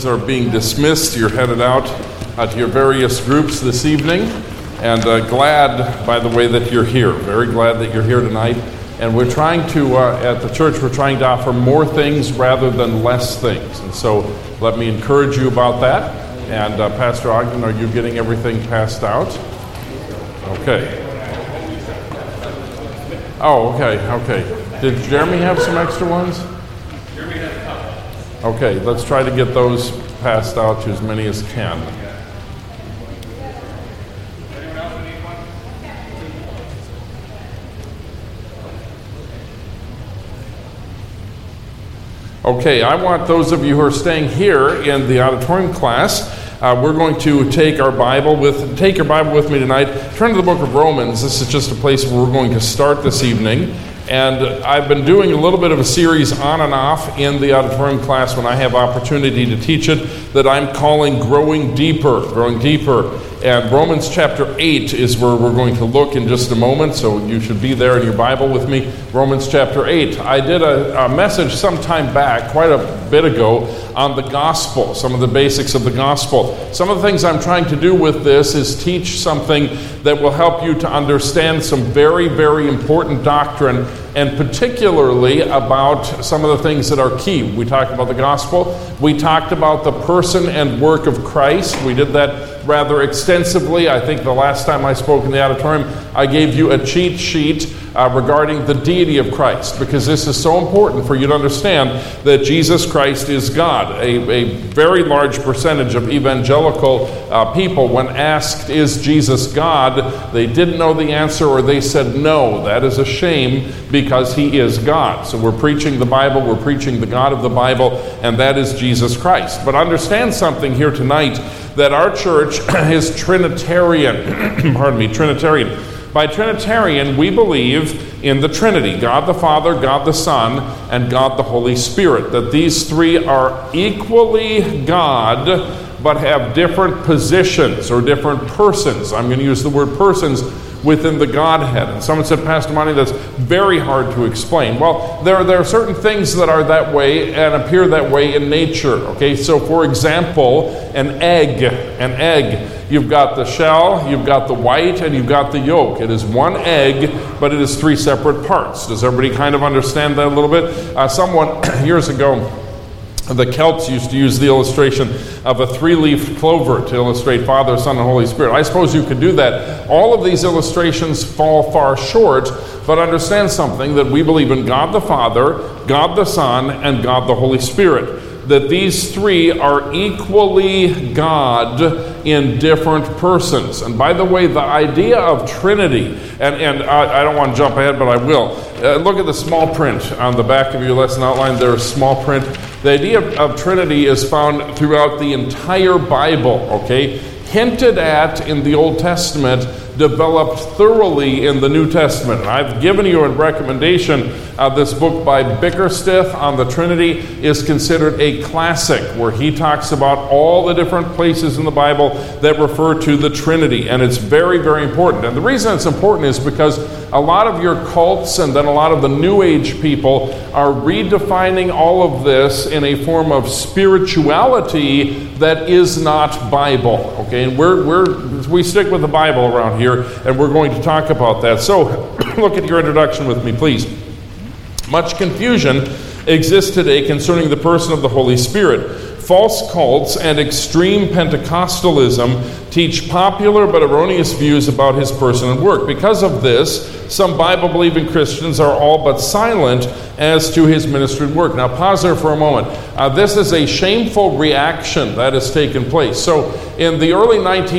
Are being dismissed. You're headed out to your various groups this evening, and glad, by the way, that you're here. Very glad that you're here tonight. And we're trying to, at the church, we're trying to offer more things rather than less things. And so let me encourage you about that. And Pastor Ogden, are you getting everything passed out? Okay. Oh, okay. Did Jeremy have some extra ones? Okay, let's try to get those passed out to as many as can. Okay, I want those of you who are staying here in the auditorium class, we're going to take your Bible with me tonight. Turn to the book of Romans. This is just a place where we're going to start this evening. And I've been doing a little bit of a series on and off in the auditorium class when I have opportunity to teach it that I'm calling Growing Deeper. And Romans chapter 8 is where we're going to look in just a moment, so you should be there in your Bible with me. Romans chapter 8. I did a message some time back, quite a bit ago, on the gospel, some of the basics of the gospel. Some of the things I'm trying to do with this is teach something that will help you to understand some very, very important doctrine, and particularly about some of the things that are key. We talked about the gospel. We talked about the person and work of Christ. We did that rather extensively. I think the last time I spoke in the auditorium, I gave you a cheat sheet regarding the deity of Christ, because this is so important for you to understand that Jesus Christ is God. A very large percentage of evangelical people, when asked, is Jesus God, they didn't know the answer, or they said no. That is a shame, because he is God. So we're preaching the Bible, we're preaching the God of the Bible, and that is Jesus Christ. But understand something here tonight, that our church is Trinitarian. Trinitarian. By Trinitarian, we believe in the Trinity, God the Father, God the Son, and God the Holy Spirit. That these three are equally God, but have different positions or different persons. I'm going to use the word persons within the Godhead. And someone said, Pastor Monty, that's very hard to explain. Well, there are certain things that are that way and appear that way in nature. Okay, so for example, an egg. You've got the shell, you've got the white, and you've got the yolk. It is one egg, but it is three separate parts. Does everybody kind of understand that a little bit? Someone years ago, the Celts used to use the illustration of a three-leaf clover to illustrate Father, Son, and Holy Spirit. I suppose you could do that. All of these illustrations fall far short, but understand something, that we believe in God the Father, God the Son, and God the Holy Spirit. That these three are equally God in different persons. And by the way, the idea of Trinity, and I don't want to jump ahead, but I will. Look at the small print on the back of your lesson outline. There's small print. The idea of Trinity is found throughout the entire Bible, okay? Hinted at in the Old Testament, developed thoroughly in the New Testament. And I've given you a recommendation. This book by Bickersteth on the Trinity is considered a classic, where he talks about all the different places in the Bible that refer to the Trinity. And it's very, very important. And the reason it's important is because a lot of your cults and then a lot of the New Age people are redefining all of this in a form of spirituality that is not Bible. Okay, and we stick with the Bible around here, and we're going to talk about that. So look at your introduction with me, please. Much confusion exists today concerning the person of the Holy Spirit. False cults and extreme Pentecostalism teach popular but erroneous views about his person and work. Because of this, some Bible-believing Christians are all but silent as to his ministry and work. Now, pause there for a moment. This is a shameful reaction that has taken place. So, in the early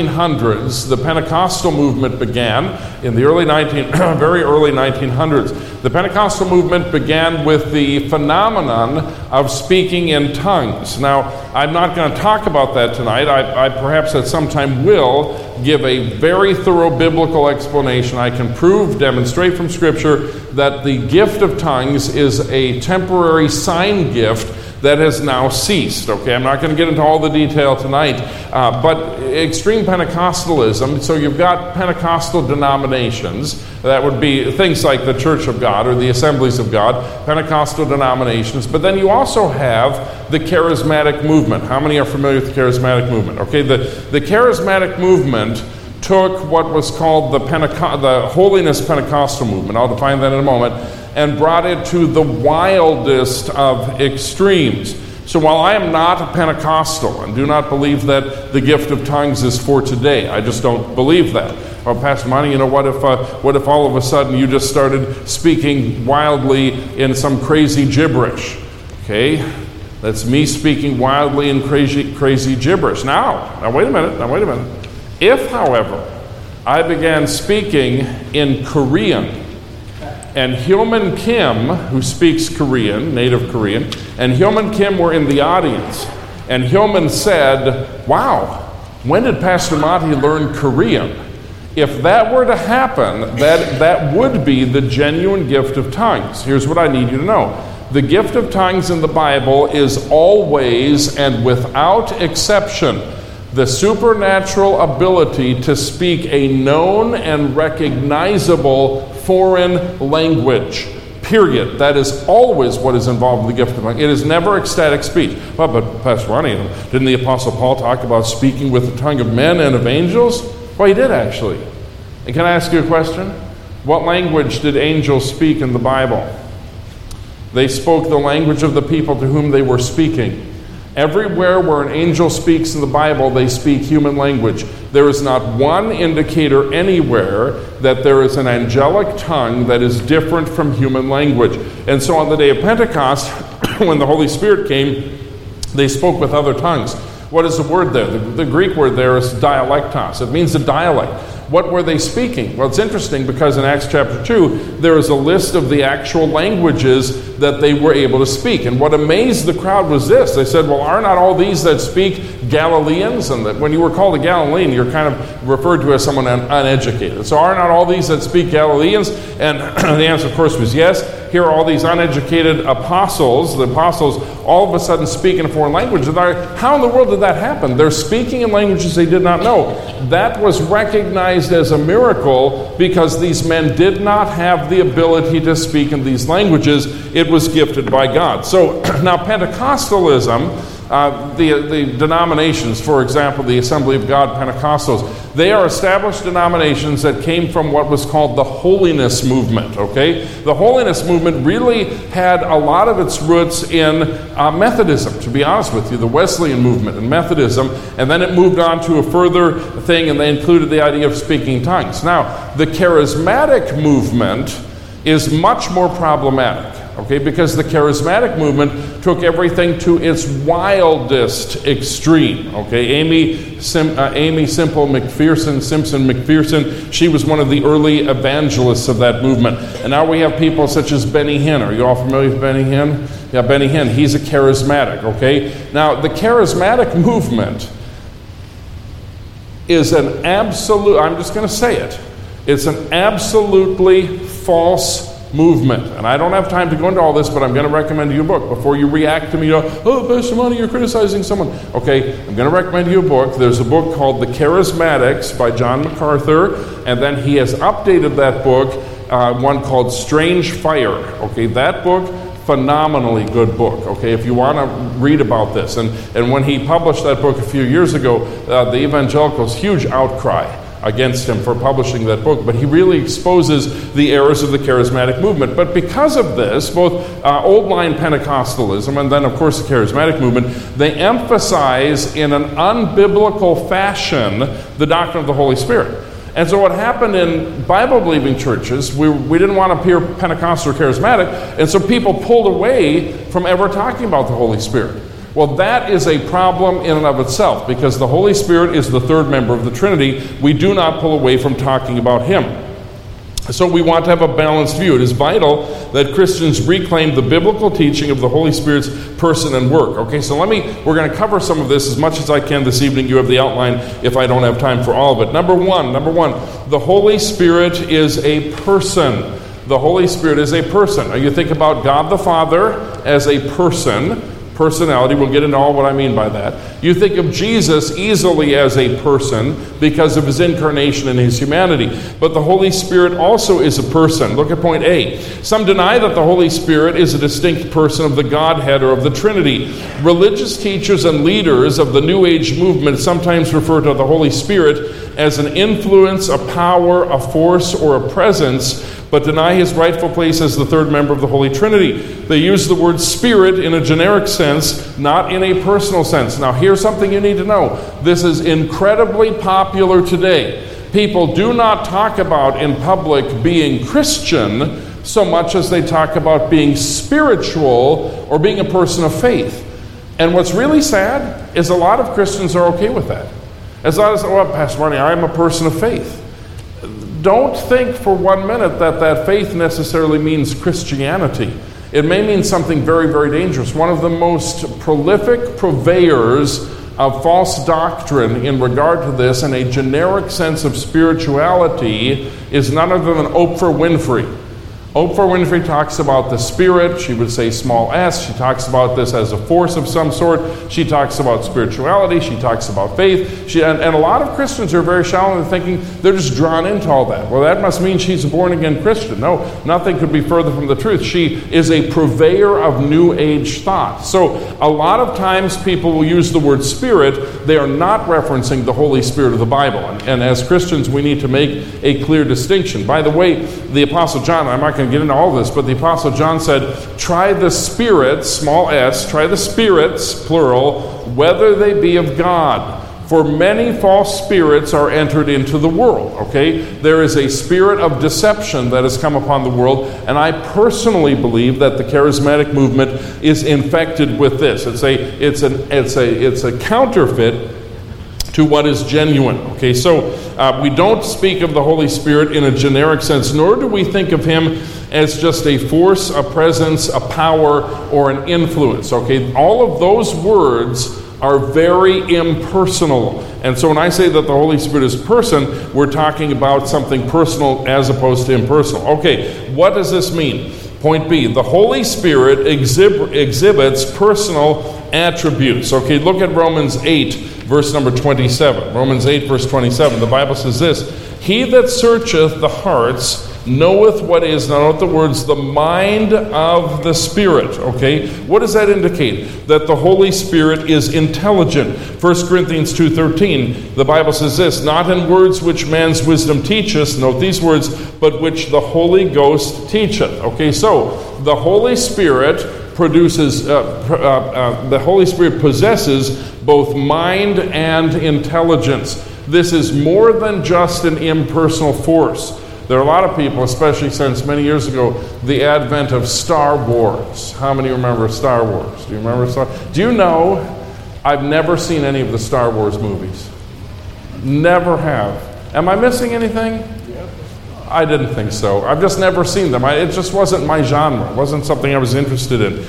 1900s, the Pentecostal movement began. In the very early 1900s, the Pentecostal movement began with the phenomenon of speaking in tongues. Now, I'm not going to talk about that tonight. I perhaps at some time will give a very thorough biblical explanation. I can demonstrate from Scripture that the gift of tongues is a temporary sign gift that has now ceased. Okay, I'm not going to get into all the detail tonight, but extreme Pentecostalism, so you've got Pentecostal denominations, that would be things like the Church of God or the Assemblies of God, Pentecostal denominations, but then you also have the charismatic movement. How many are familiar with the charismatic movement? Okay, the charismatic movement took what was called the Holiness Pentecostal movement, I'll define that in a moment, and brought it to the wildest of extremes. So while I am not a Pentecostal and do not believe that the gift of tongues is for today, I just don't believe that. Well, Pastor Monty, what if all of a sudden you just started speaking wildly in some crazy gibberish? Okay, that's me speaking wildly in crazy gibberish. Now wait a minute. If, however, I began speaking in Korean, and Hyomin Kim, who speaks Korean, native Korean, and Hyomin Kim were in the audience, and Hyomin said, "Wow, when did Pastor Monty learn Korean?" If that were to happen, that would be the genuine gift of tongues. Here's what I need you to know. The gift of tongues in the Bible is always and without exception the supernatural ability to speak a known and recognizable foreign language. Period. That is always what is involved in the gift of tongues. It is never ecstatic speech. Well, but Pastor Ronnie, didn't the Apostle Paul talk about speaking with the tongue of men and of angels? Well, he did actually. And can I ask you a question? What language did angels speak in the Bible? They spoke the language of the people to whom they were speaking. Everywhere where an angel speaks in the Bible, they speak human language. There is not one indicator anywhere that there is an angelic tongue that is different from human language. And so on the day of Pentecost, when the Holy Spirit came, they spoke with other tongues. What is the word there? The Greek word there is dialectos. It means a dialect. What were they speaking? Well, it's interesting because in Acts chapter 2, there is a list of the actual languages that they were able to speak. And what amazed the crowd was this. They said, well, are not all these that speak Galileans? And that when you were called a Galilean, you're kind of referred to as someone uneducated. So are not all these that speak Galileans? And the answer, of course, was yes. Here are all these uneducated apostles. The apostles all of a sudden speak in a foreign language. How in the world did that happen? They're speaking in languages they did not know. That was recognized as a miracle because these men did not have the ability to speak in these languages. It was gifted by God. So now Pentecostalism, the denominations, for example, the Assembly of God Pentecostals, they are established denominations that came from what was called the Holiness Movement, okay? The Holiness Movement really had a lot of its roots in Methodism, to be honest with you, the Wesleyan movement and Methodism, and then it moved on to a further thing, and they included the idea of speaking tongues. Now, the charismatic movement is much more problematic. Okay, because the charismatic movement took everything to its wildest extreme. Okay, Amy Simpson McPherson, she was one of the early evangelists of that movement. And now we have people such as Benny Hinn. Are you all familiar with Benny Hinn? Yeah, Benny Hinn, he's a charismatic, okay? Now, the charismatic movement is an absolute, I'm just going to say it, it's an absolutely false movement. And I don't have time to go into all this, but I'm going to recommend you a book. Before you react to me, oh, Pastor Monty, you're criticizing someone. Okay, I'm going to recommend you a book. There's a book called The Charismatics by John MacArthur, and then he has updated that book, one called Strange Fire. Okay, that book, phenomenally good book, okay, if you want to read about this. And when he published that book a few years ago, the evangelicals, huge outcry against him for publishing that book, but he really exposes the errors of the charismatic movement. But because of this, both old line Pentecostalism and then, of course, the charismatic movement, they emphasize in an unbiblical fashion the doctrine of the Holy Spirit. And so what happened in Bible-believing churches, we didn't want to appear Pentecostal or charismatic, and so people pulled away from ever talking about the Holy Spirit. Well, that is a problem in and of itself, because the Holy Spirit is the third member of the Trinity. We do not pull away from talking about Him. So we want to have a balanced view. It is vital that Christians reclaim the biblical teaching of the Holy Spirit's person and work. Okay, so we're going to cover some of this as much as I can this evening. You have the outline if I don't have time for all of it. Number one, the Holy Spirit is a person. The Holy Spirit is a person. Now you think about God the Father as a person. personality. We'll get into all what I mean by that. You think of Jesus easily as a person because of his incarnation and his humanity. But the Holy Spirit also is a person. Look at point A. Some deny that the Holy Spirit is a distinct person of the Godhead or of the Trinity. Religious teachers and leaders of the New Age movement sometimes refer to the Holy Spirit as an influence, a power, a force, or a presence, but deny his rightful place as the third member of the Holy Trinity. They use the word spirit in a generic sense, not in a personal sense. Now, here's something you need to know. This is incredibly popular today. People do not talk about in public being Christian so much as they talk about being spiritual or being a person of faith. And what's really sad is a lot of Christians are okay with that. As long as, well, Pastor Marty, I'm a person of faith. Don't think for 1 minute that faith necessarily means Christianity. It may mean something very, very dangerous. One of the most prolific purveyors of false doctrine in regard to this and a generic sense of spirituality is none other than Oprah Winfrey. Oprah Winfrey talks about the Spirit. She would say small s. She talks about this as a force of some sort. She talks about spirituality. She talks about faith. And a lot of Christians are very shallow in thinking they're just drawn into all that. Well, that must mean she's a born-again Christian. No, nothing could be further from the truth. She is a purveyor of New Age thought. So a lot of times people will use the word Spirit. They are not referencing the Holy Spirit of the Bible. And as Christians, we need to make a clear distinction. By the way, the Apostle John, I'm not going to get into all this, but the Apostle John said, try the spirits, small s, try the spirits, plural, whether they be of God. For many false spirits are entered into the world, okay? There is a spirit of deception that has come upon the world, and I personally believe that the charismatic movement is infected with this. It's a counterfeit to what is genuine. Okay, so we don't speak of the Holy Spirit in a generic sense, nor do we think of him as just a force, a presence, a power, or an influence. Okay, all of those words are very impersonal. And so when I say that the Holy Spirit is a person, we're talking about something personal as opposed to impersonal. Okay, what does this mean? Point B, the Holy Spirit exhibits personal attributes. Okay, look at Romans 8, verse number 27. Romans 8, verse 27. The Bible says this, he that searcheth the hearts knoweth what is, now note the words, the mind of the Spirit. Okay, what does that indicate? That the Holy Spirit is intelligent. 1 Corinthians 2:13, the Bible says this, not in words which man's wisdom teacheth, note these words, but which the Holy Ghost teacheth. Okay, so the Holy Spirit produces, the Holy Spirit possesses both mind and intelligence. This is more than just an impersonal force. There are a lot of people, especially since many years ago, the advent of Star Wars. How many remember Star Wars? Do you remember Star Wars? Do you know, I've never seen any of the Star Wars movies. Never have. Am I missing anything? I didn't think so. I've just never seen them. It just wasn't my genre. It wasn't something I was interested in.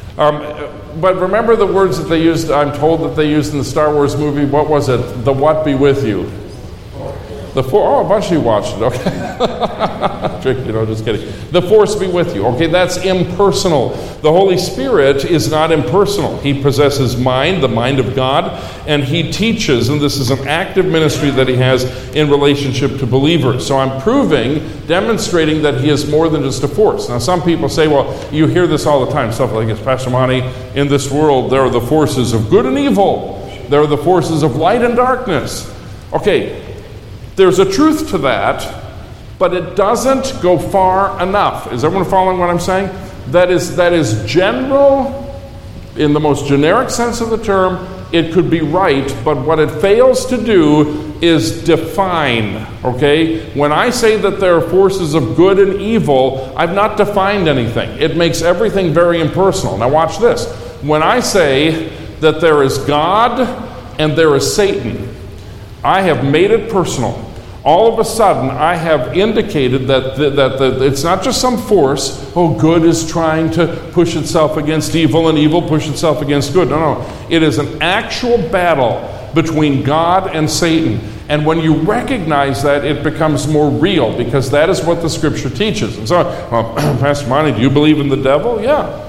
But remember the words that they used, I'm told that they used in the Star Wars movie. What was it? The what be with you? The a bunch of you watched it, okay. Trick, just kidding. The force be with you, okay, that's impersonal. The Holy Spirit is not impersonal. He possesses mind, the mind of God, and he teaches, and this is an active ministry that he has in relationship to believers. So I'm demonstrating that he is more than just a force. Now some people say, well, you hear this all the time, stuff like this, Pastor Monty, in this world there are the forces of good and evil. There are the forces of light and darkness. Okay, there's a truth to that, but it doesn't go far enough. Is everyone following what I'm saying? That is general, in the most generic sense of the term. It could be right, but what it fails to do is define, okay? When I say that there are forces of good and evil, I've not defined anything. It makes everything very impersonal. Now watch this. When I say that there is God and there is Satan, I have made it personal. All of a sudden, I have indicated that it's not just some force, good is trying to push itself against evil and evil push itself against good. No. It is an actual battle between God and Satan. And when you recognize that, it becomes more real, because that is what the Scripture teaches. And so, well, Pastor Monty, do you believe in the devil? Yeah.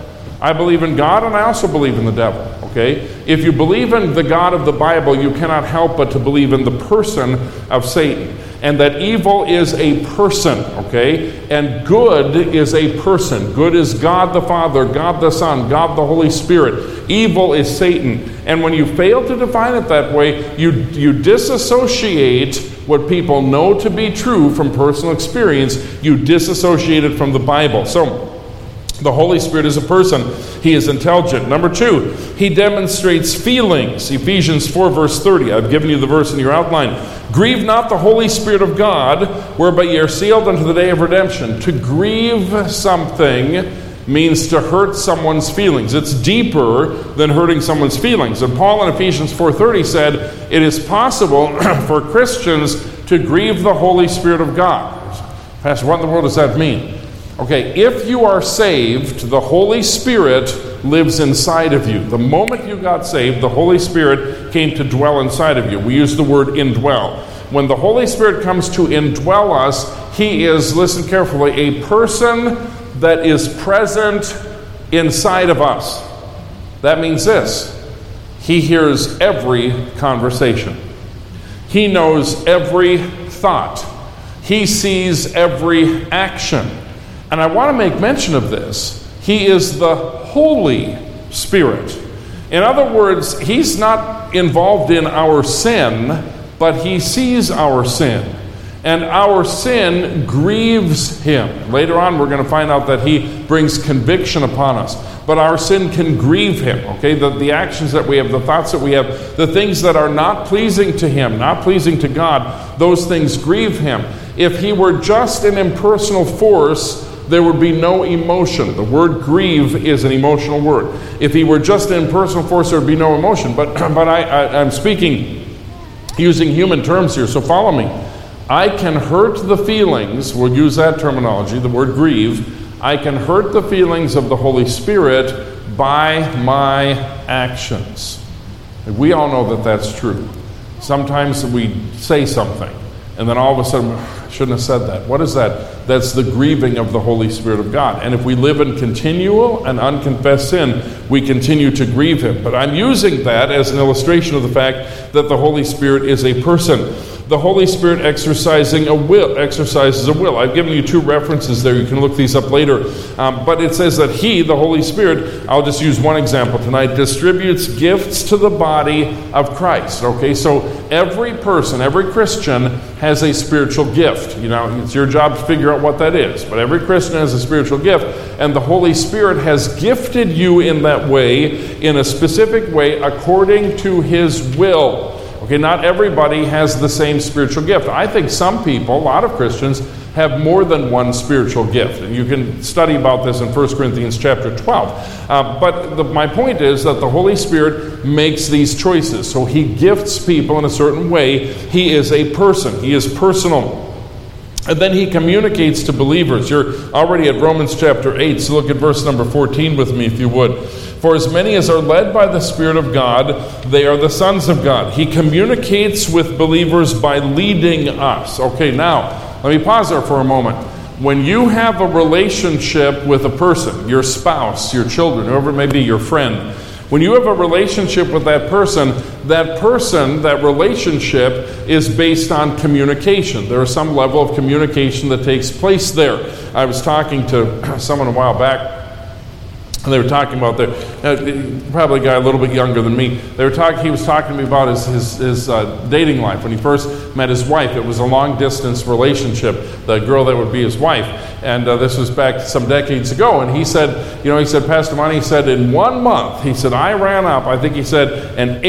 I believe in God, and I also believe in the devil, okay? If you believe in the God of the Bible, you cannot help but to believe in the person of Satan. And that evil is a person, okay? And good is a person. Good is God the Father, God the Son, God the Holy Spirit. Evil is Satan. And when you fail to define it that way, you disassociate what people know to be true from personal experience. You disassociate it from the Bible. So, the Holy Spirit is a person. He is intelligent. Number 2, he demonstrates feelings. Ephesians 4, verse 30. I've given you the verse in your outline. Grieve not the Holy Spirit of God, whereby ye are sealed unto the day of redemption. To grieve something means to hurt someone's feelings. It's deeper than hurting someone's feelings. And Paul in Ephesians 4:30 said, it is possible for Christians to grieve the Holy Spirit of God. Pastor, what in the world does that mean? Okay, if you are saved, the Holy Spirit lives inside of you. The moment you got saved, the Holy Spirit came to dwell inside of you. We use the word indwell. When the Holy Spirit comes to indwell us, he is, listen carefully, a person that is present inside of us. That means this: he hears every conversation. He knows every thought. He sees every action. And I want to make mention of this. He is the Holy Spirit. In other words, he's not involved in our sin, but he sees our sin. And our sin grieves him. Later on, we're going to find out that he brings conviction upon us. But our sin can grieve him, okay? The actions that we have, the thoughts that we have, the things that are not pleasing to him, not pleasing to God, those things grieve him. If he were just an impersonal force, there would be no emotion. The word grieve is an emotional word. If he were just an impersonal force, there would be no emotion. But I'm speaking using human terms here, so follow me. I can hurt the feelings, we'll use that terminology, the word grieve. I can hurt the feelings of the Holy Spirit by my actions. We all know that that's true. Sometimes we say something, and then all of a sudden, I shouldn't have said that. What is that? That's the grieving of the Holy Spirit of God. And if we live in continual and unconfessed sin, we continue to grieve him. But I'm using that as an illustration of the fact that the Holy Spirit is a person. The Holy Spirit exercises a will. I've given you 2 references there. You can look these up later. But it says that he, the Holy Spirit, I'll just use one example tonight, distributes gifts to the body of Christ. Okay, so every person, every Christian has a spiritual gift. You know, it's your job to figure out what that is. But every Christian has a spiritual gift. And the Holy Spirit has gifted you in that way, in a specific way, according to his will. Okay, not everybody has the same spiritual gift. I think some people, a lot of Christians, have more than one spiritual gift. And you can study about this in 1 Corinthians chapter 12. But my point is that the Holy Spirit makes these choices. So he gifts people in a certain way. He is a person. He is personal. And then he communicates to believers. You're already at Romans chapter 8, so look at verse number 14 with me if you would. For as many as are led by the Spirit of God, they are the sons of God. He communicates with believers by leading us. Okay, now, let me pause there for a moment. When you have a relationship with a person, your spouse, your children, whoever it may be, your friend, when you have a relationship with that person, that relationship is based on communication. There is some level of communication that takes place there. I was talking to someone a while back, and they were talking about probably a guy a little bit younger than me. He was talking to me about his dating life. When he first met his wife, it was a long-distance relationship, the girl that would be his wife. And this was back some decades ago. And he said, Pastor Monty, he said, in 1 month, he said, I ran up, I think he said, an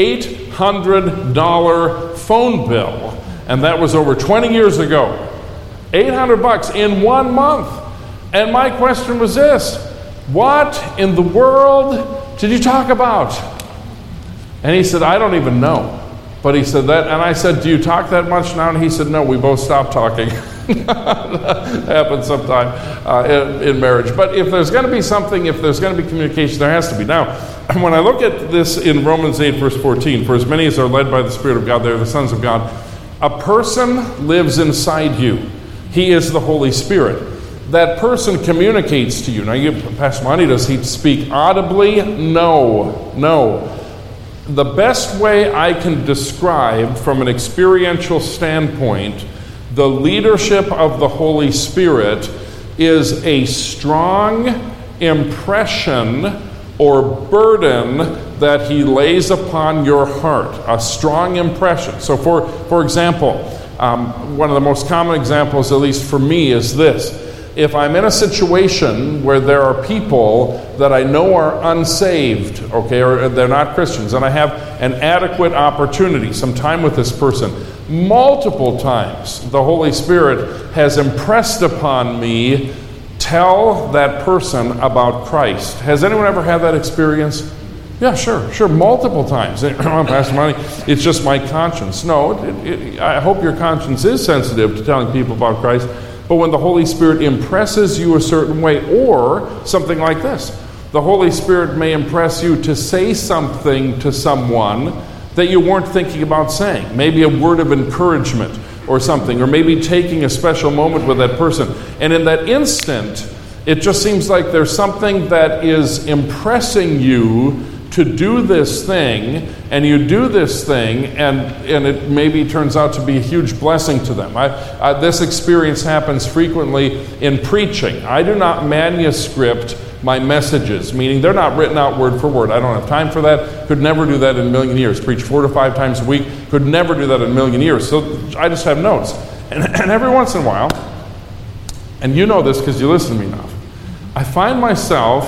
$800 phone bill. And that was over 20 years ago. $800 in 1 month. And my question was this: what in the world did you talk about? And he said, I don't even know. But he said that, and I said, do you talk that much now? And he said, no, we both stopped talking. That happens sometime in marriage. But if there's going to be something, if there's going to be communication, there has to be. Now, when I look at this in Romans 8, verse 14, for as many as are led by the Spirit of God, they are the sons of God. A person lives inside you. He is the Holy Spirit. that person communicates to you. Now, Pastor Monty, does he speak audibly? No. The best way I can describe from an experiential standpoint the leadership of the Holy Spirit is a strong impression or burden that he lays upon your heart. A strong impression. So for example, one of the most common examples, at least for me, is this. If I'm in a situation where there are people that I know are unsaved, okay, or they're not Christians, and I have an adequate opportunity, some time with this person, multiple times the Holy Spirit has impressed upon me, tell that person about Christ. Has anyone ever had that experience? Yeah, sure, multiple times. Pastor Monty, it's just my conscience. No, I hope your conscience is sensitive to telling people about Christ. But when the Holy Spirit impresses you a certain way, or something like this, the Holy Spirit may impress you to say something to someone that you weren't thinking about saying. Maybe a word of encouragement or something, or maybe taking a special moment with that person. And in that instant, it just seems like there's something that is impressing you to do this thing, and you do this thing, and it maybe turns out to be a huge blessing to them. This experience happens frequently in preaching. I do not manuscript my messages, meaning they're not written out word for word. I don't have time for that. Could never do that in a million years. Preach 4 to 5 times a week. Could never do that in a million years. So I just have notes. And every once in a while, and you know this because you listen to me enough, I find myself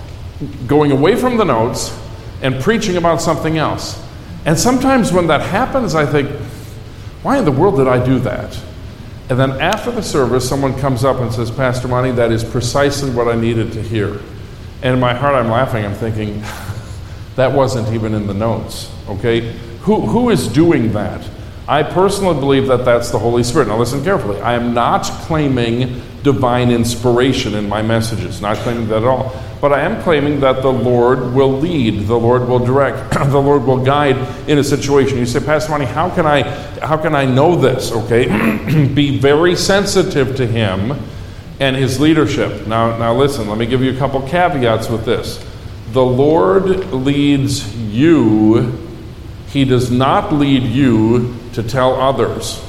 going away from the notes and preaching about something else. And sometimes when that happens, I think, why in the world did I do that? And then after the service, someone comes up and says, Pastor Monty, that is precisely what I needed to hear. And in my heart, I'm laughing. I'm thinking, that wasn't even in the notes, okay? Who is doing that? I personally believe that that's the Holy Spirit. Now listen carefully. I am not claiming divine inspiration in my messages. Not claiming that at all. But I am claiming that the Lord will lead, the Lord will direct, the Lord will guide in a situation. You say, Pastor Monty, how can I know this? Okay, be very sensitive to Him and His leadership. Now listen, let me give you a couple caveats with this. The Lord leads you. He does not lead you to tell others.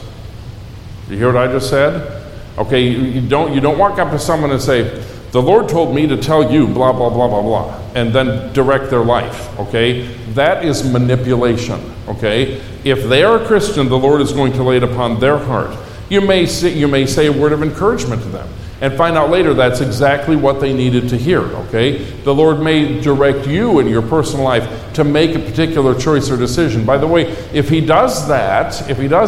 You hear what I just said? Okay, you don't walk up to someone and say, the Lord told me to tell you blah, blah, blah, blah, blah, and then direct their life, okay? That is manipulation, okay? If they are a Christian, the Lord is going to lay it upon their heart. You may say a word of encouragement to them and find out later that's exactly what they needed to hear, okay? The Lord may direct you in your personal life to make a particular choice or decision. By the way, if He does that,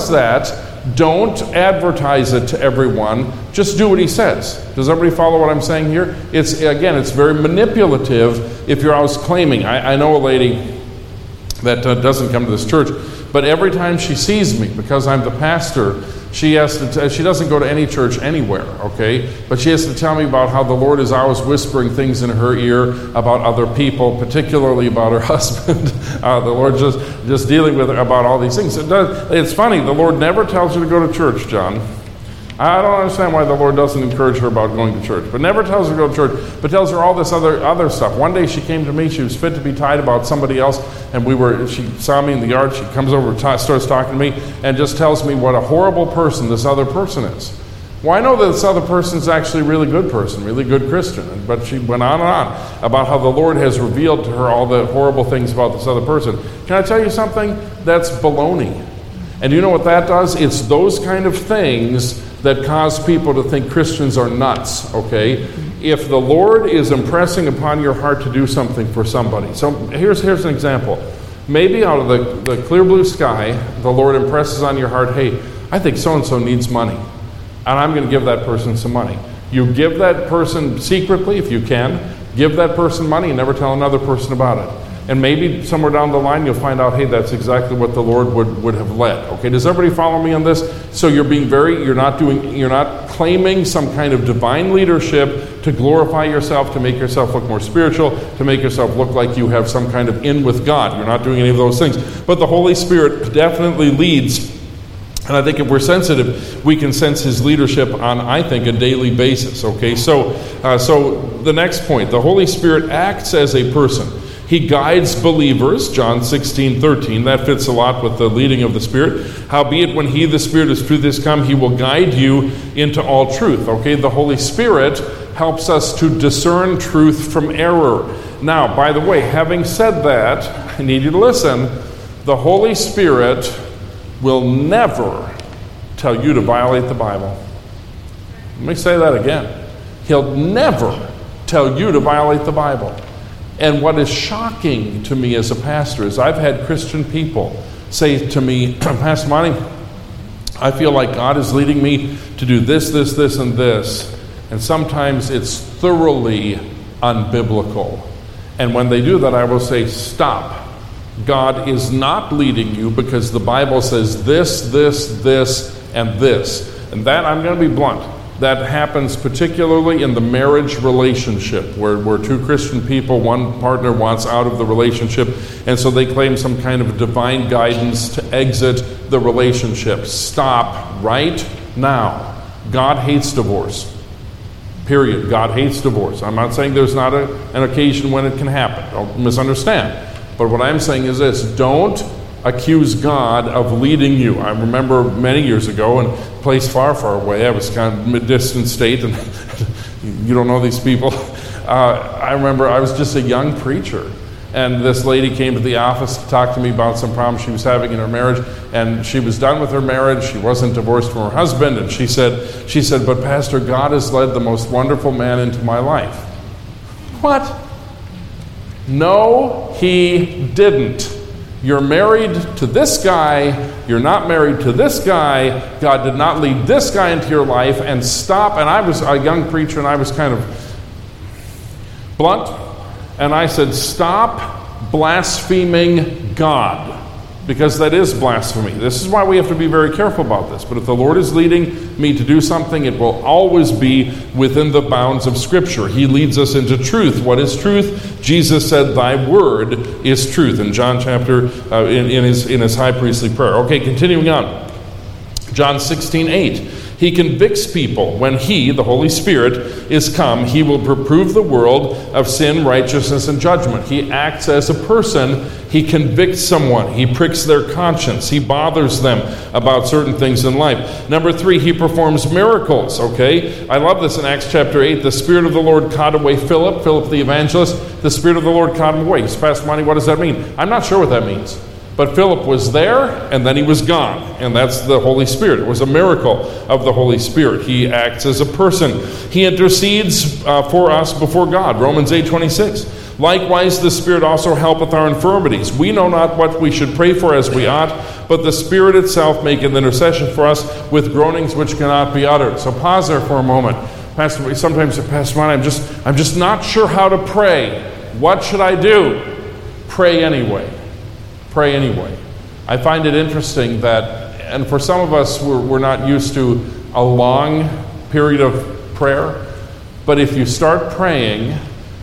don't advertise it to everyone. Just do what He says. Does everybody follow what I'm saying here? It's very manipulative if you're always claiming. I know a lady that doesn't come to this church, but every time she sees me, because I'm the pastor, she doesn't go to any church anywhere, okay? But she has to tell me about how the Lord is always whispering things in her ear about other people, particularly about her husband. The Lord just dealing with her about all these things. It's funny, the Lord never tells her to go to church, John. I don't understand why the Lord doesn't encourage her about going to church, but never tells her to go to church, but tells her all this other stuff. One day she came to me, she was fit to be tied about somebody else, and she saw me in the yard, she comes over, starts talking to me, and just tells me what a horrible person this other person is. Well, I know that this other person is actually a really good person, really good Christian, but she went on and on about how the Lord has revealed to her all the horrible things about this other person. Can I tell you something? That's baloney. And do you know what that does? It's those kind of things that cause people to think Christians are nuts, okay? If the Lord is impressing upon your heart to do something for somebody. So here's an example. Maybe out of the clear blue sky, the Lord impresses on your heart, hey, I think so-and-so needs money, and I'm going to give that person some money. You give that person secretly, if you can, give that person money and never tell another person about it. And maybe somewhere down the line you'll find out, hey, that's exactly what the Lord would have led. Okay, does everybody follow me on this? So you're not claiming some kind of divine leadership to glorify yourself, to make yourself look more spiritual, to make yourself look like you have some kind of in with God. You're not doing any of those things. But the Holy Spirit definitely leads And I think if we're sensitive, we can sense his leadership on, I think, a daily basis. Okay, so the next point, the Holy Spirit acts as a person. He guides believers, John 16:13. That fits a lot with the leading of the Spirit. Howbeit, when he, the Spirit, is truth, is come, he will guide you into all truth. Okay, the Holy Spirit helps us to discern truth from error. Now, by the way, having said that, I need you to listen. The Holy Spirit will never tell you to violate the Bible. Let me say that again. He'll never tell you to violate the Bible. And what is shocking to me as a pastor is I've had Christian people say to me, Pastor Monty, I feel like God is leading me to do this, this, this, and this. And sometimes it's thoroughly unbiblical. And when they do that, I will say, stop. God is not leading you because the Bible says this, this, this, and this. And that, I'm going to be blunt, that happens particularly in the marriage relationship where two Christian people, one partner wants out of the relationship, and so they claim some kind of divine guidance to exit the relationship. Stop right now. God hates divorce. Period. God hates divorce. I'm not saying there's not an occasion when it can happen. Don't misunderstand. But what I'm saying is this: don't accuse God of leading you. I remember many years ago in a place far, far away, I was kind of mid-distant state, and you don't know these people. I remember I was just a young preacher, and this lady came to the office to talk to me about some problems she was having in her marriage, and she was done with her marriage. She wasn't divorced from her husband, and she said, but Pastor, God has led the most wonderful man into my life. What? No, he didn't. You're married to this guy. You're not married to this guy. God did not lead this guy into your life. And stop. And I was a young preacher, and I was kind of blunt. And I said, stop blaspheming God. Because that is blasphemy. This is why we have to be very careful about this. But if the Lord is leading me to do something, it will always be within the bounds of Scripture. He leads us into truth. What is truth? Jesus said, thy word is truth. In John chapter, in his high priestly prayer. Okay, continuing on. John 16:8. He convicts people when he, the Holy Spirit, is come. He will reprove the world of sin, righteousness, and judgment. He acts as a person. He convicts someone. He pricks their conscience. He bothers them about certain things in life. Number 3, he performs miracles, okay? I love this in Acts chapter 8. The Spirit of the Lord caught away Philip the evangelist. The Spirit of the Lord caught him away. Pastor Monty, what does that mean? I'm not sure what that means. But Philip was there, and then he was gone. And that's the Holy Spirit. It was a miracle of the Holy Spirit. He acts as a person. He intercedes for us before God. Romans 8:26. Likewise, the Spirit also helpeth our infirmities. We know not what we should pray for as we ought, but the Spirit itself maketh intercession for us with groanings which cannot be uttered. So pause there for a moment. Sometimes, Pastor Ron, I'm just not sure how to pray. What should I do? Pray anyway. Pray anyway. I find it interesting that, and for some of us, we're not used to a long period of prayer, but if you start praying,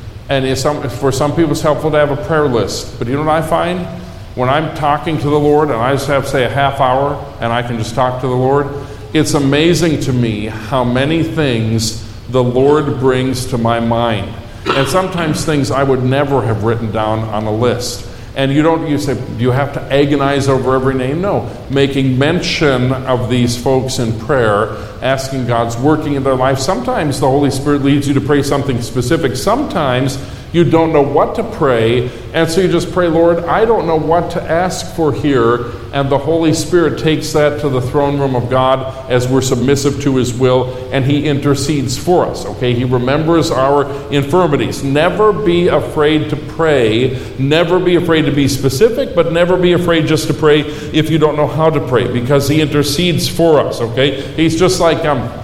and for some people it's helpful to have a prayer list, but you know what I find? When I'm talking to the Lord, and I just have, say, a half hour, and I can just talk to the Lord, it's amazing to me how many things the Lord brings to my mind. And sometimes things I would never have written down on a list. And you say, do you have to agonize over every name? No. Making mention of these folks in prayer, asking God's working in their life. Sometimes the Holy Spirit leads you to pray something specific. Sometimes you don't know what to pray, and so you just pray, Lord, I don't know what to ask for here, and the Holy Spirit takes that to the throne room of God as we're submissive to His will, and He intercedes for us, okay? He remembers our infirmities. Never be afraid to pray. Never be afraid to be specific, but never be afraid just to pray if you don't know how to pray, because He intercedes for us, okay? He's just like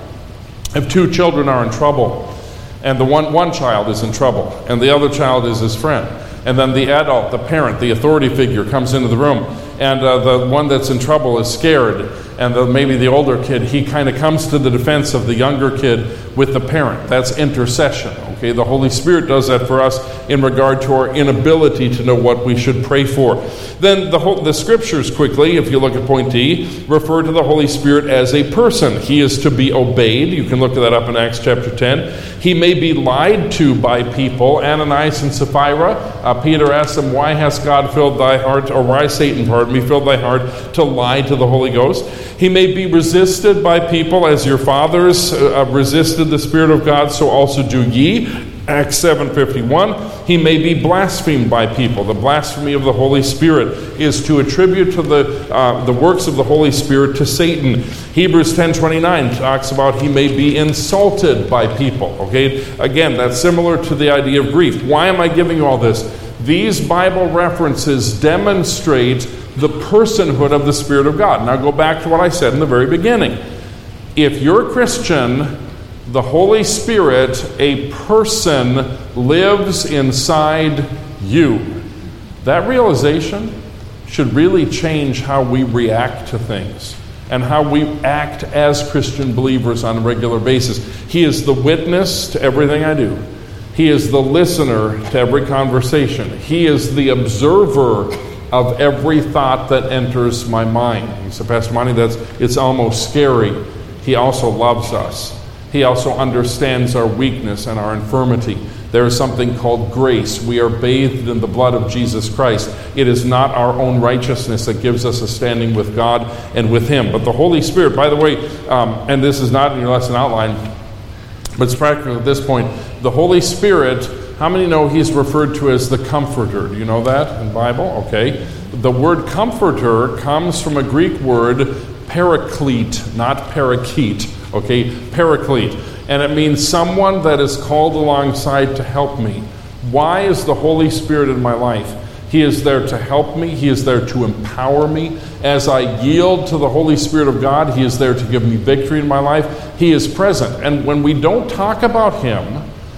if two children are in trouble, and the one child is in trouble, and the other child is his friend. And then the adult, the parent, the authority figure comes into the room, and the one that's in trouble is scared, and maybe the older kid, he kind of comes to the defense of the younger kid with the parent. That's intercession, Okay, the Holy Spirit does that for us in regard to our inability to know what we should pray for. Then the Scriptures, quickly, if you look at point D, refer to the Holy Spirit as a person. He is to be obeyed. You can look that up in Acts chapter 10. He may be lied to by people. Ananias and Sapphira, Peter asked them, why has God filled thy heart, or why Satan, pardon me, filled thy heart to lie to the Holy Ghost? He may be resisted by people, as your fathers resisted the Spirit of God, so also do ye. Acts 7:51. He may be blasphemed by people. The blasphemy of the Holy Spirit is to attribute to the works of the Holy Spirit to Satan. Hebrews 10:29 talks about he may be insulted by people. Okay, again, that's similar to the idea of grief. Why am I giving you all this? These Bible references demonstrate the personhood of the Spirit of God. Now go back to what I said in the very beginning. If you're a Christian, the Holy Spirit, a person, lives inside you. That realization should really change how we react to things and how we act as Christian believers on a regular basis. He is the witness to everything I do. He is the listener to every conversation. He is the observer of every thought that enters my mind. You said, Pastor Monty, it's almost scary. He also loves us. He also understands our weakness and our infirmity. There is something called grace. We are bathed in the blood of Jesus Christ. It is not our own righteousness that gives us a standing with God and with Him. But the Holy Spirit, by the way, and this is not in your lesson outline, but it's practical at this point, the Holy Spirit, how many know He's referred to as the Comforter? Do you know that in the Bible? Okay. The word Comforter comes from a Greek word, paraclete, not parakeet. Okay, paraclete. And it means someone that is called alongside to help me. Why is the Holy Spirit in my life? He is there to help me. He is there to empower me. As I yield to the Holy Spirit of God, He is there to give me victory in my life. He is present. And when we don't talk about Him,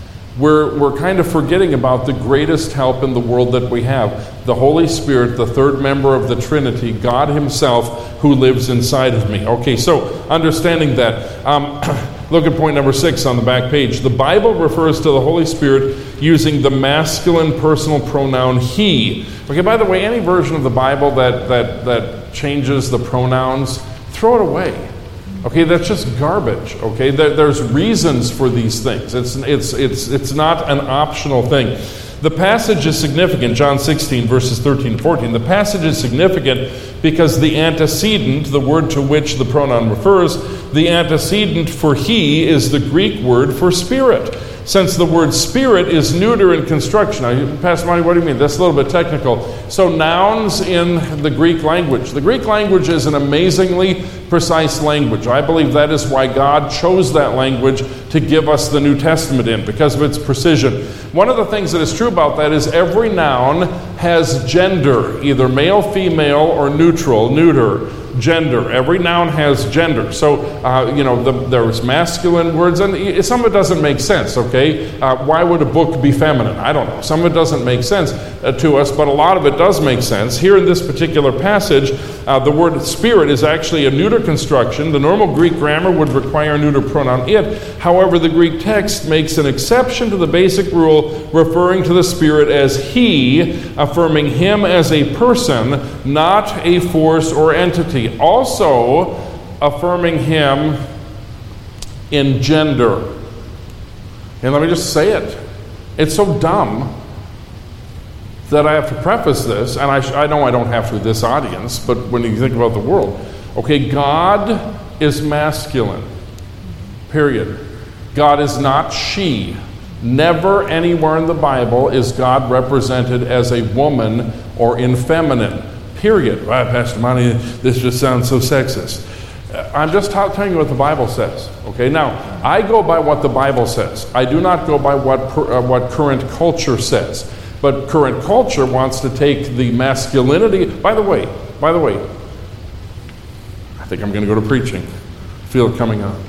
we're kind of forgetting about the greatest help in the world that we have. The Holy Spirit, the third member of the Trinity, God Himself, who lives inside of me. Okay, so understanding that, look at point number 6 on the back page. The Bible refers to the Holy Spirit using the masculine personal pronoun He. Okay, by the way, any version of the Bible that changes the pronouns, throw it away. Okay, that's just garbage. Okay, there's reasons for these things. It's not an optional thing. The passage is significant, John 16, verses 13 and 14. The passage is significant because the antecedent, the word to which the pronoun refers, the antecedent for He is the Greek word for spirit. Since the word spirit is neuter in construction. Now, Pastor Monty, what do you mean? That's a little bit technical. So nouns in the Greek language. The Greek language is an amazingly precise language. I believe that is why God chose that language to give us the New Testament in, because of its precision. One of the things that is true about that is every noun has gender, either male, female, or neutral, neuter. Gender. Every noun has gender. So, there's masculine words, and some of it doesn't make sense, okay? Why would a book be feminine? I don't know. Some of it doesn't make sense to us, but a lot of it does make sense. Here in this particular passage, the word spirit is actually a neuter construction. The normal Greek grammar would require a neuter pronoun it. However, the Greek text makes an exception to the basic rule, referring to the Spirit as He, affirming Him as a person, not a force or entity. Also affirming Him in gender. And let me just say it. It's so dumb that I have to preface this, and I know I don't have to this audience, but when you think about the world, okay, God is masculine. Period. God is not she. Never anywhere in the Bible is God represented as a woman or in feminine. Period. Right, Pastor Monty, this just sounds so sexist. I'm just telling you what the Bible says. Okay, now, I go by what the Bible says. I do not go by what current culture says. But current culture wants to take the masculinity. By the way, I think I'm going to go to preaching. Feel it coming on.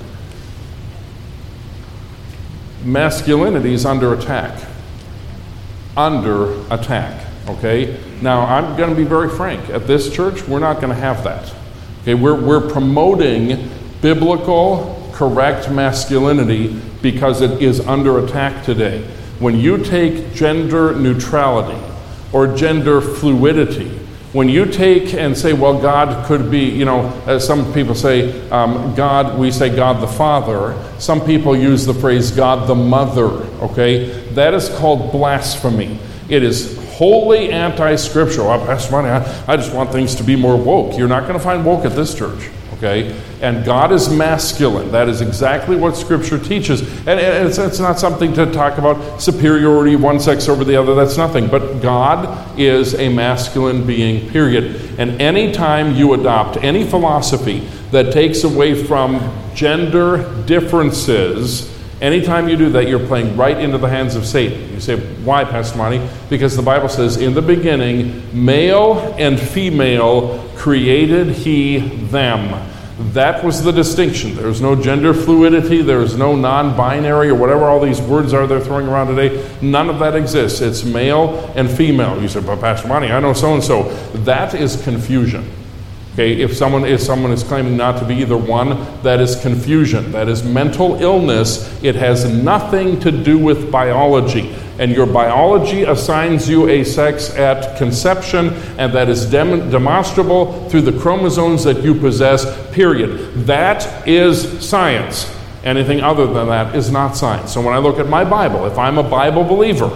Masculinity is under attack. Under attack. Okay? Now, I'm going to be very frank. At this church, we're not going to have that. Okay? We're promoting biblical, correct masculinity because it is under attack today. When you take gender neutrality or gender fluidity, when you take and say, well, God could be, as some people say, God, we say God the Father. Some people use the phrase God the Mother, okay? That is called blasphemy. It is wholly anti-scriptural. Pastor Monty, I just want things to be more woke. You're not going to find woke at this church, okay? And God is masculine. That is exactly what Scripture teaches. And it's not something to talk about superiority, one sex over the other. That's nothing. But God is a masculine being, period. And any time you adopt any philosophy that takes away from gender differences, anytime you do that, you're playing right into the hands of Satan. You say, why, Pastor Monty? Because the Bible says, in the beginning, male and female created he them. That was the distinction. There's no gender fluidity. There's no non-binary or whatever all these words are they're throwing around today. None of that exists. It's male and female. You say, but Pastor Monty, I know so-and-so. That is confusion. Okay, if someone is claiming not to be either one, that is confusion. That is mental illness. It has nothing to do with biology. And your biology assigns you a sex at conception, and that is demonstrable through the chromosomes that you possess, period. That is science. Anything other than that is not science. So when I look at my Bible, if I'm a Bible believer,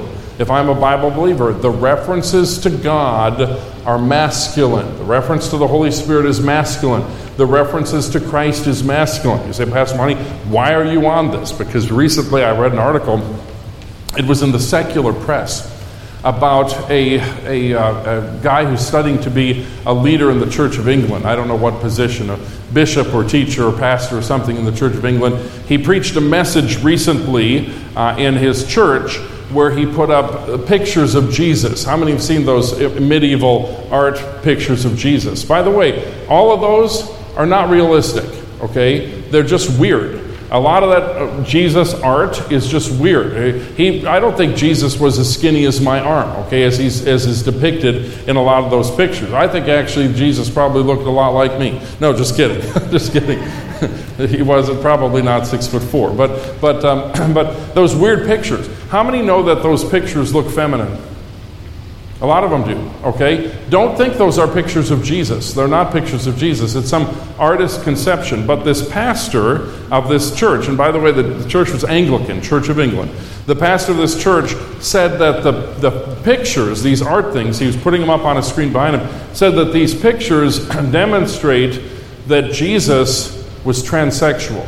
the references to God are masculine. The reference to the Holy Spirit is masculine. The references to Christ is masculine. You say, Pastor Monty, why are you on this? Because recently I read an article, it was in the secular press, about a guy who's studying to be a leader in the Church of England. I don't know what position, a bishop or teacher or pastor or something in the Church of England. He preached a message recently in his church where he put up pictures of Jesus. How many have seen those medieval art pictures of Jesus? By the way, all of those are not realistic, okay? They're just weird. A lot of that Jesus art is just weird. I don't think Jesus was as skinny as my arm, okay, as is depicted in a lot of those pictures. I think actually Jesus probably looked a lot like me. No, just kidding. Just kidding. He wasn't, probably not 6'4". But those weird pictures. How many know that those pictures look feminine? A lot of them do, okay? Don't think those are pictures of Jesus. They're not pictures of Jesus. It's some artist's conception. But this pastor of this church, and by the way, the church was Anglican, Church of England. The pastor of this church said that the pictures, these art things, he was putting them up on a screen behind him, said that these pictures demonstrate that Jesus was transsexual.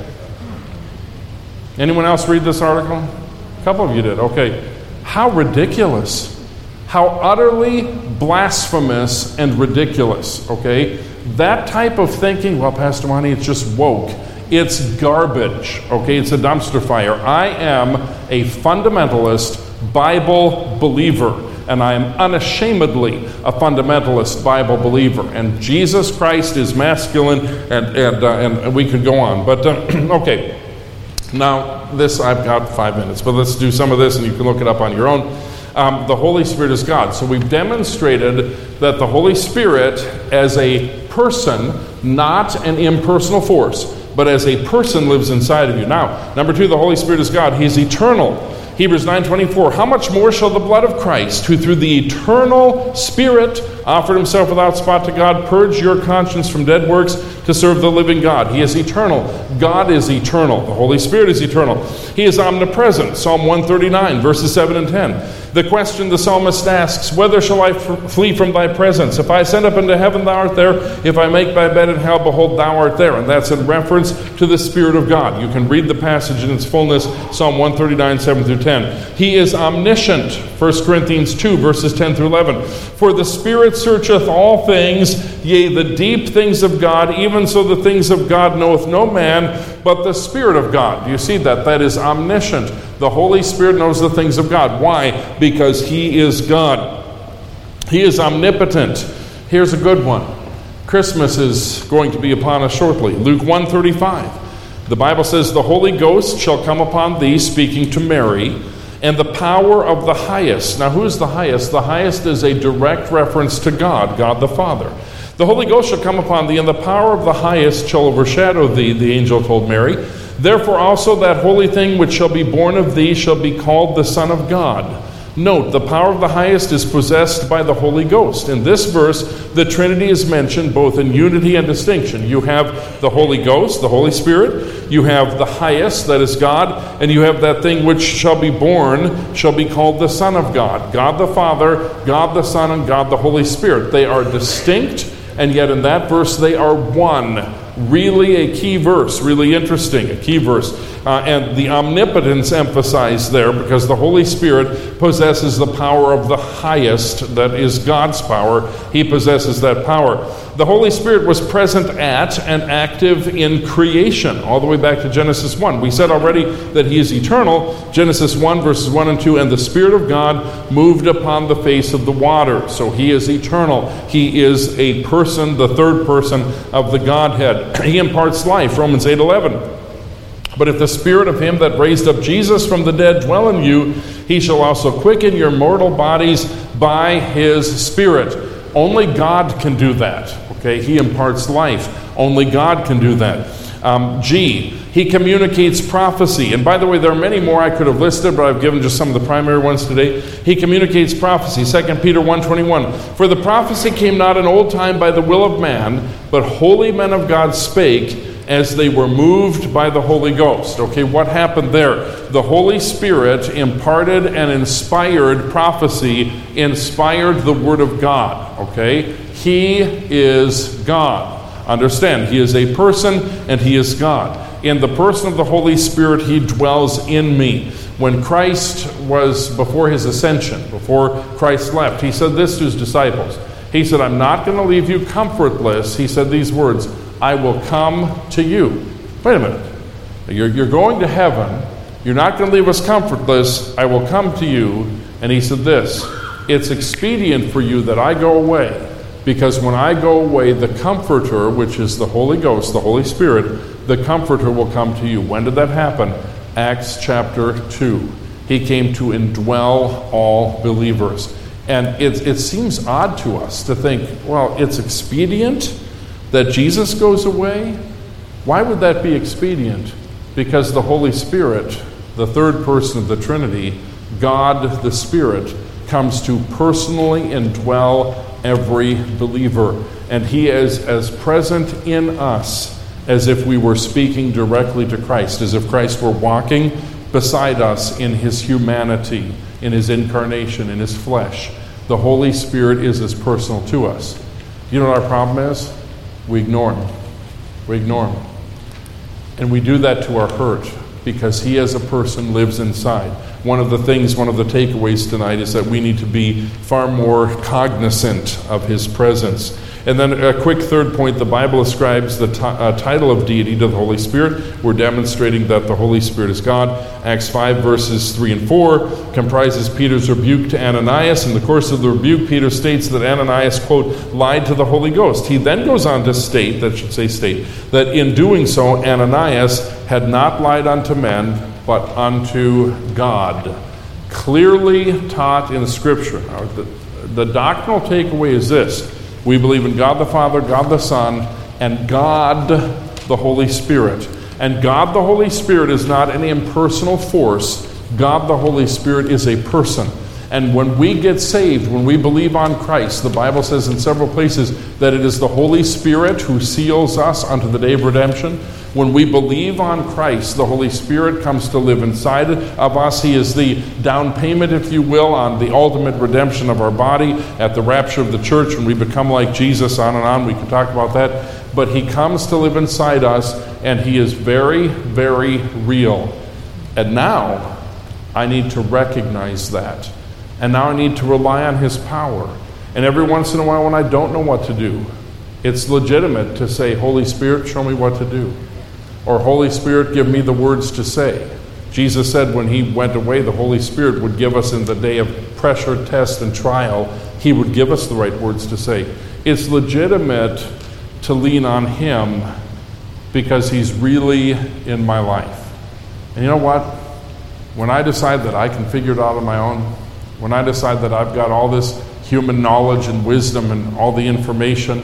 Anyone else read this article? A couple of you did, okay. How ridiculous. How utterly blasphemous and ridiculous, okay? That type of thinking, well, Pastor Monty, it's just woke. It's garbage, okay? It's a dumpster fire. I am a fundamentalist Bible believer, and I am unashamedly a fundamentalist Bible believer. And Jesus Christ is masculine, and we could go on. But, okay, now this, I've got 5 minutes, but let's do some of this, and you can look it up on your own. The Holy Spirit is God. So we've demonstrated that the Holy Spirit as a person, not an impersonal force, but as a person lives inside of you. Now, number 2, the Holy Spirit is God. He's eternal. Hebrews 9:24, how much more shall the blood of Christ, who through the eternal Spirit offered himself without spot to God, purge your conscience from dead works to serve the living God? He is eternal. God is eternal. The Holy Spirit is eternal. He is omnipresent. Psalm 139, verses 7 and 10. The question the psalmist asks, whither shall I flee from thy presence? If I ascend up into heaven, thou art there. If I make my bed in hell, behold, thou art there. And that's in reference to the Spirit of God. You can read the passage in its fullness, Psalm 139, 7 through 10. He is omniscient, 1 Corinthians 2, verses 10 through 11. For the Spirit searcheth all things, yea, the deep things of God, even so the things of God knoweth no man, but the Spirit of God. Do you see that? That is omniscient. The Holy Spirit knows the things of God. Why? Because He is God. He is omnipotent. Here's a good one. Christmas is going to be upon us shortly. Luke 1:35. The Bible says, the Holy Ghost shall come upon thee, speaking to Mary, and the power of the highest. Now, who is the highest? The highest is a direct reference to God, God the Father. The Holy Ghost shall come upon thee, and the power of the highest shall overshadow thee, the angel told Mary. Therefore also that holy thing which shall be born of thee shall be called the Son of God. Note, the power of the highest is possessed by the Holy Ghost. In this verse, the Trinity is mentioned both in unity and distinction. You have the Holy Ghost, the Holy Spirit. You have the highest, that is God. And you have that thing which shall be born, shall be called the Son of God. God the Father, God the Son, and God the Holy Spirit. They are distinct, and yet in that verse they are one. Really a key verse, really interesting, a key verse. And the omnipotence emphasized there because the Holy Spirit possesses the power of the highest, that is God's power. He possesses that power. The Holy Spirit was present at and active in creation, all the way back to Genesis 1. We said already that he is eternal. Genesis 1, verses 1 and 2, and the Spirit of God moved upon the face of the water. So he is eternal. He is a person, the third person of the Godhead. He imparts life, Romans 8:11. But if the Spirit of him that raised up Jesus from the dead dwell in you, he shall also quicken your mortal bodies by his Spirit. Only God can do that. Okay, he imparts life. Only God can do that. He communicates prophecy. And by the way, there are many more I could have listed, but I've given just some of the primary ones today. He communicates prophecy. 2 Peter 1:21. For the prophecy came not in old time by the will of man, but holy men of God spake as they were moved by the Holy Ghost. Okay, what happened there? The Holy Spirit imparted and inspired prophecy, inspired the Word of God. Okay, he is God. Understand, he is a person and he is God. In the person of the Holy Spirit, he dwells in me. When Christ was before his ascension, before Christ left, he said this to his disciples. He said, I'm not going to leave you comfortless. He said these words, I will come to you. Wait a minute. You're going to heaven. You're not going to leave us comfortless. I will come to you. And he said this, it's expedient for you that I go away, because when I go away, the Comforter, which is the Holy Ghost, the Holy Spirit, the Comforter will come to you. When did that happen? Acts chapter 2. He came to indwell all believers. And it seems odd to us to think, well, it's expedient that Jesus goes away? Why would that be expedient? Because the Holy Spirit, the third person of the Trinity, God the Spirit, comes to personally indwell every believer. And he is as present in us as if we were speaking directly to Christ, as if Christ were walking beside us in his humanity, in his incarnation, in his flesh. The Holy Spirit is as personal to us. You know what our problem is? We ignore him. We ignore him. And we do that to our hurt, because he as a person lives inside. One of the takeaways tonight is that we need to be far more cognizant of his presence. And then a quick third point, the Bible ascribes the title of deity to the Holy Spirit. We're demonstrating that the Holy Spirit is God. Acts 5 verses 3 and 4 comprises Peter's rebuke to Ananias. In the course of the rebuke, Peter states that Ananias, quote, lied to the Holy Ghost. He then goes on to state, that in doing so, Ananias had not lied unto men, but unto God. Clearly taught in Scripture. Now, the doctrinal takeaway is this. We believe in God the Father, God the Son, and God the Holy Spirit. And God the Holy Spirit is not any impersonal force. God the Holy Spirit is a person. And when we get saved, when we believe on Christ, the Bible says in several places that it is the Holy Spirit who seals us unto the day of redemption. When we believe on Christ, the Holy Spirit comes to live inside of us. He is the down payment, if you will, on the ultimate redemption of our body at the rapture of the church when we become like Jesus, on and on. We can talk about that. But he comes to live inside us, and he is very, very real. And now I need to recognize that. And now I need to rely on his power. And every once in a while when I don't know what to do, it's legitimate to say, Holy Spirit, show me what to do. Or Holy Spirit, give me the words to say. Jesus said when he went away, the Holy Spirit would give us in the day of pressure, test, and trial, he would give us the right words to say. It's legitimate to lean on him because he's really in my life. And you know what? When I decide that I can figure it out on my own, when I decide that I've got all this human knowledge and wisdom and all the information,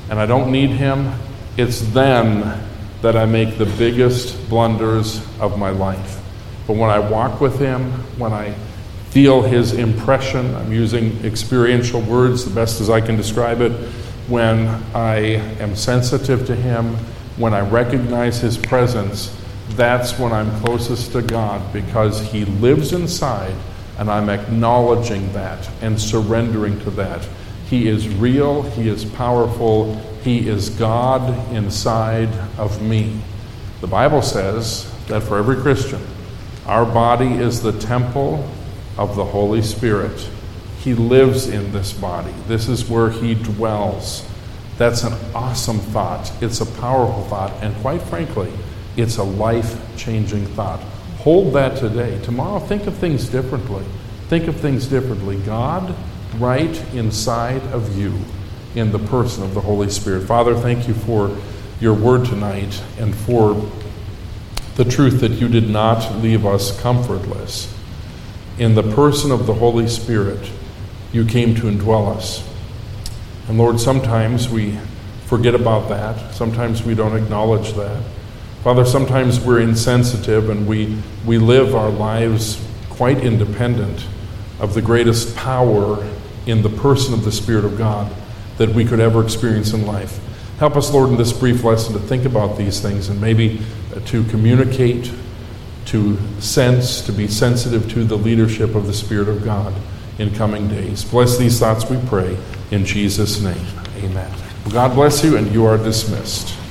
and I don't need him, it's then that I make the biggest blunders of my life. But when I walk with him, when I feel his impression, I'm using experiential words the best as I can describe it, when I am sensitive to him, when I recognize his presence, that's when I'm closest to God, because he lives inside and I'm acknowledging that and surrendering to that. He is real, he is powerful, he is God inside of me. The Bible says that for every Christian, our body is the temple of the Holy Spirit. He lives in this body. This is where he dwells. That's an awesome thought. It's a powerful thought. And quite frankly, it's a life-changing thought. Hold that today. Tomorrow, think of things differently. Think of things differently. God, right inside of you, in the person of the Holy Spirit. Father, thank you for your word tonight and for the truth that you did not leave us comfortless. In the person of the Holy Spirit, you came to indwell us. And Lord, sometimes we forget about that. Sometimes we don't acknowledge that. Father, sometimes we're insensitive and we live our lives quite independent of the greatest power in the person of the Spirit of God that we could ever experience in life. Help us, Lord, in this brief lesson to think about these things and maybe to communicate, to sense, to be sensitive to the leadership of the Spirit of God in coming days. Bless these thoughts, we pray, in Jesus' name. Amen. Well, God bless you, and you are dismissed.